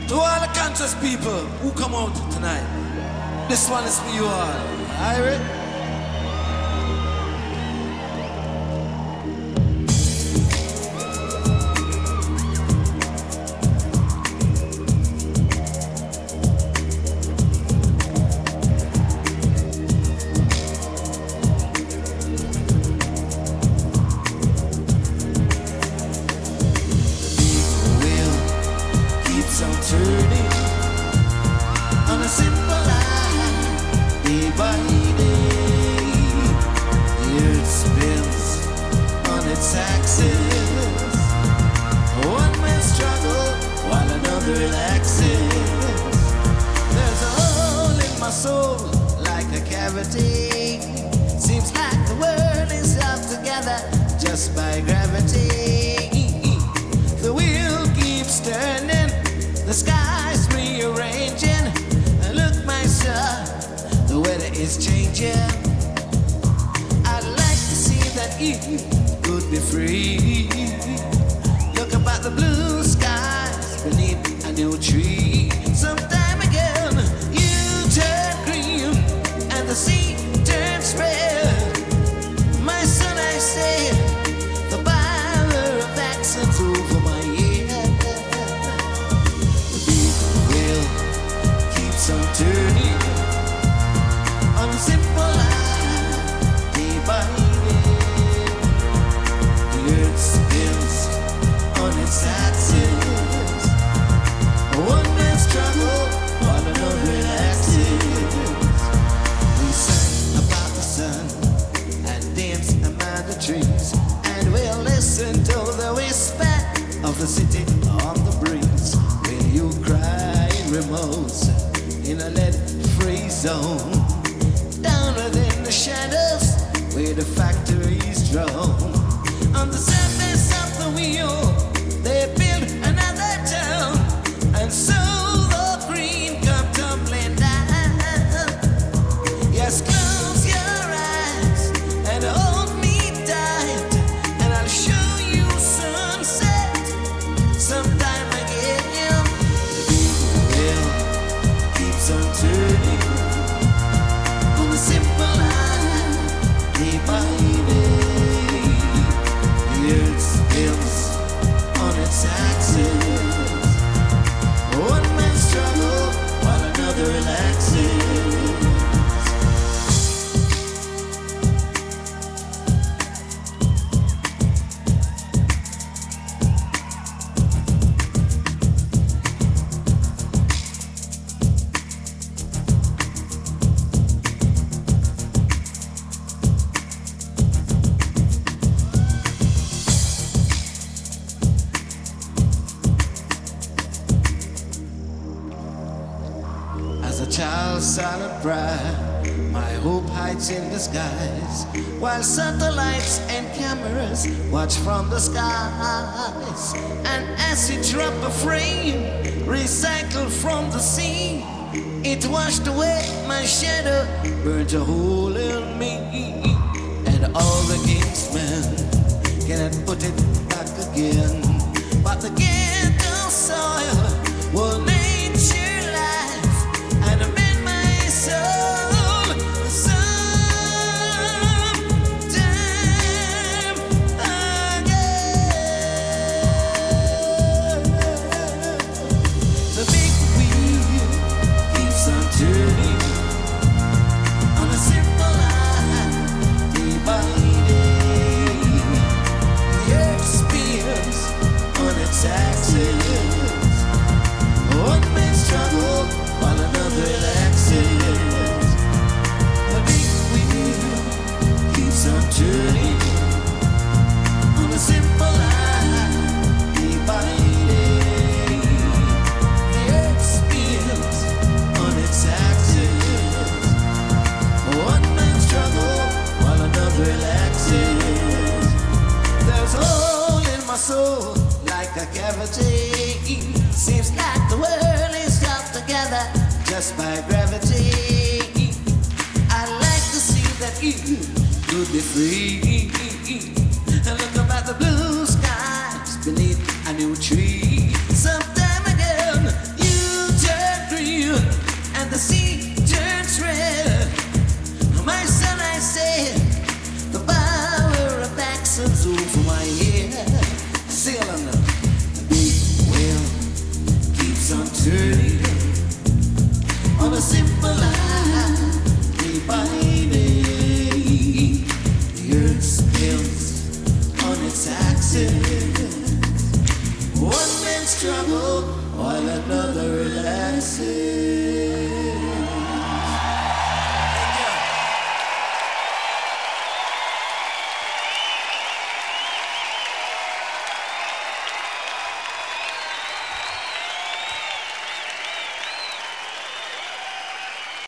To all the conscious people who come out tonight, this one is for you all. Alright? While satellites and cameras watch from the skies, and acid drop a frame recycled from the sea, it washed away my shadow, burnt a hole in me, and all the kingsmen cannot put it back again. But the ghetto soil will nature life and amend my soul. Seems like the world is held together just by gravity. I like to see that you could be free and look up at the blue skies beneath a new tree. Sometime again, you say